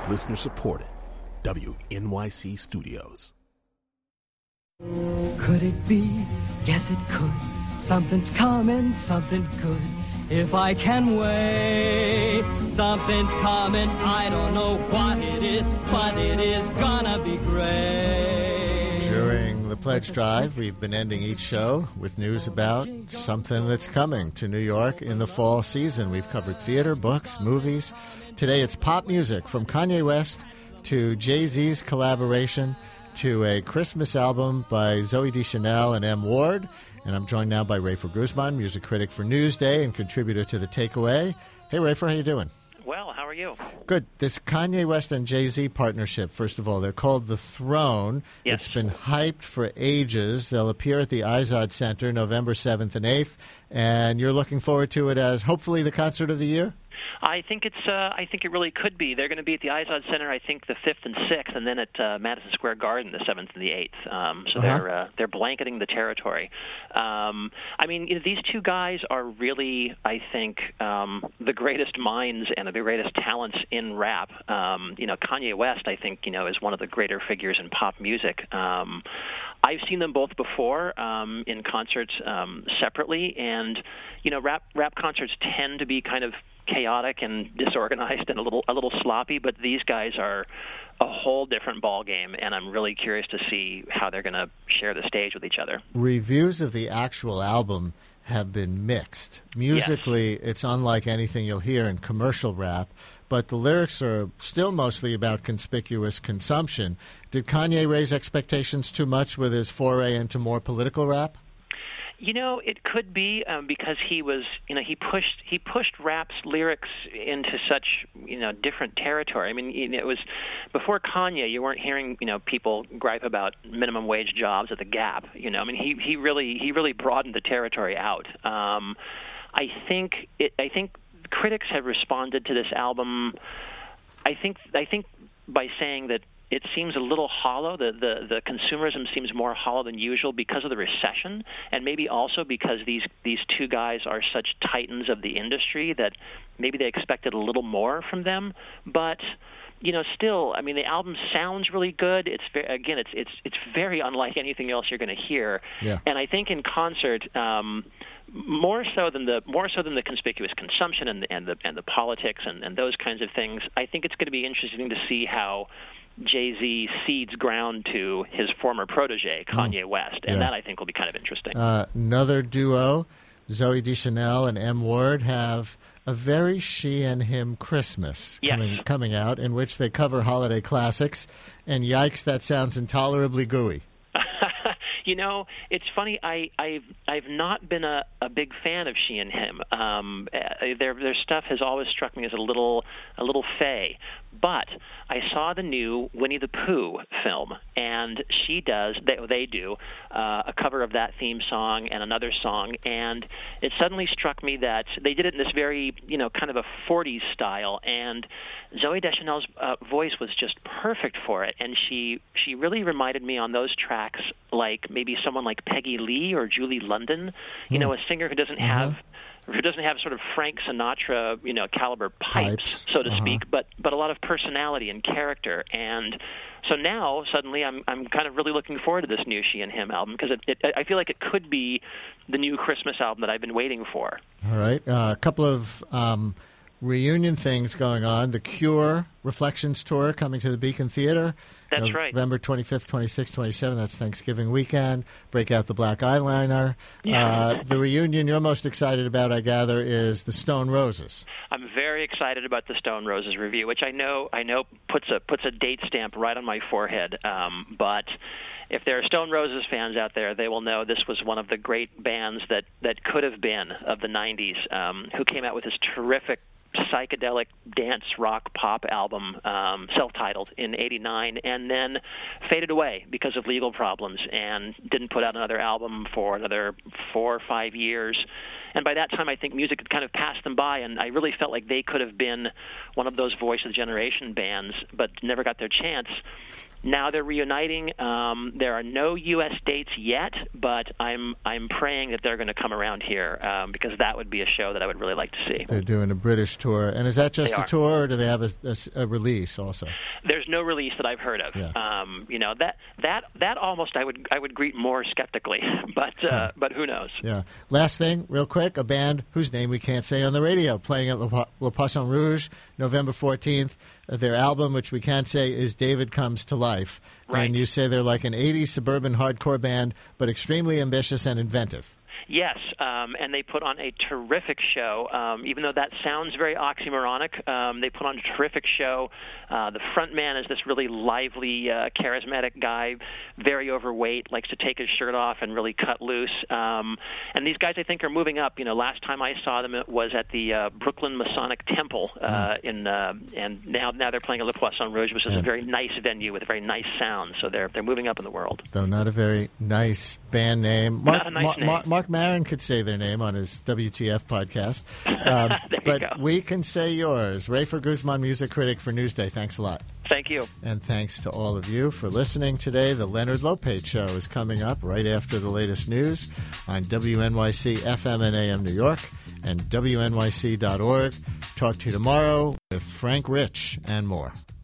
Listener supported. WNYC Studios. Could it be? Yes, it could. Something's coming, something good. If I can wait, something's coming. I don't know what it is, but it is gonna be great. During the Pledge Drive, we've been ending each show with news about something that's coming to New York in the fall season. We've covered theater, books, movies. Today it's pop music, from Kanye West to Jay-Z's collaboration to a Christmas album by Zooey Deschanel and M. Ward. And I'm joined now by Rafer Guzman, music critic for Newsday and contributor to The Takeaway. Hey, Rafer, how you doing? Well, how are you? Good. This Kanye West and Jay-Z partnership, first of all, they're called The Throne. Yes. It's been hyped for ages. They'll appear at the Izod Center November 7th and 8th, and you're looking forward to it as hopefully the concert of the year? I think it really could be. They're going to be at the Izod Center, I think, the 5th and 6th, and then at Madison Square Garden the 7th and the 8th. So they're blanketing the territory. I mean, these two guys are really, I think, the greatest minds and the greatest talents in rap. Kanye West, I think, is one of the greater figures in pop music. I've seen them both before in concerts separately, and rap concerts tend to be kind of chaotic and disorganized and a little sloppy, but these guys are a whole different ball game, and I'm really curious to see how they're going to share the stage with each other. Reviews of the actual album have been mixed. Musically, Yes. It's unlike anything you'll hear in commercial rap, but the lyrics are still mostly about conspicuous consumption. Did Kanye raise expectations too much with his foray into more political rap? It could be because he was, he pushed rap's lyrics into such, different territory. I mean, it was before Kanye, you weren't hearing, people gripe about minimum wage jobs at the Gap. I mean, he really broadened the territory out. I think critics have responded to this album. I think by saying that it seems a little hollow. The consumerism seems more hollow than usual because of the recession, and maybe also because these two guys are such titans of the industry that maybe they expected a little more from them. But still, I mean, the album sounds really good. It's very unlike anything else you're going to hear. Yeah. And I think in concert, more so than the conspicuous consumption and the politics and those kinds of things, I think it's going to be interesting to see how Jay-Z cedes ground to his former protege, Kanye West, and that I think will be kind of interesting. Another duo, Zooey Deschanel and M. Ward, have a very she and him Christmas coming out, in which they cover holiday classics, and yikes, that sounds intolerably gooey. It's funny. I've not been a big fan of she and him. Their stuff has always struck me as a little fey. But I saw the new Winnie the Pooh film, and they do a cover of that theme song and another song, and it suddenly struck me that they did it in this very kind of a 40s style, and Zooey Deschanel's voice was just perfect for it, and she really reminded me on those tracks like maybe someone like Peggy Lee or Julie London, a singer who doesn't have sort of Frank Sinatra, caliber pipes, so to speak, but a lot of personality and character. And so now suddenly I'm kind of really looking forward to this new She and Him album because I feel like it could be the new Christmas album that I've been waiting for. All right, a couple of reunion things going on. The Cure Reflections Tour coming to the Beacon Theater. That's right. November 25th, 26th, 27th. That's Thanksgiving weekend. Break out the black eyeliner. Yeah. The reunion you're most excited about, I gather, is the Stone Roses. I'm very excited about the Stone Roses review, which I know puts a date stamp right on my forehead. But if there are Stone Roses fans out there, they will know this was one of the great bands that could have been of the 90s, who came out with this terrific psychedelic dance rock pop album, self-titled, in '89, and then faded away because of legal problems and didn't put out another album for another 4 or 5 years. And by that time, I think music had kind of passed them by, and I really felt like they could have been one of those voice of the generation bands, but never got their chance. Now they're reuniting. There are no U.S. dates yet, but I'm praying that they're going to come around here because that would be a show that I would really like to see. They're doing a British tour, and is that just a tour, or do they have a release also? There's no release that I've heard of. Yeah. That almost I would greet more skeptically, but who knows? Yeah. Last thing, real quick, a band whose name we can't say on the radio, playing at Le Poisson Rouge, November 14th. Their album, which we can't say, is David Comes to Life. Right. And you say they're like an 80s suburban hardcore band, but extremely ambitious and inventive. Yes, and they put on a terrific show. Even though that sounds very oxymoronic, they put on a terrific show. The front man is this really lively, charismatic guy, very overweight, likes to take his shirt off and really cut loose. And these guys, I think, are moving up. Last time I saw them, it was at the Brooklyn Masonic Temple, and now they're playing at Le Poisson Rouge, which is a very nice venue with a very nice sound. So they're moving up in the world. Though not a very nice band name. Not a nice name. Mark Maron could say their name on his WTF podcast. But we can say yours. Rafer Guzman, music critic for Newsday. Thanks a lot. Thank you. And thanks to all of you for listening today. The Leonard Lopate Show is coming up right after the latest news on WNYC FM and AM New York and WNYC.org. Talk to you tomorrow with Frank Rich and more.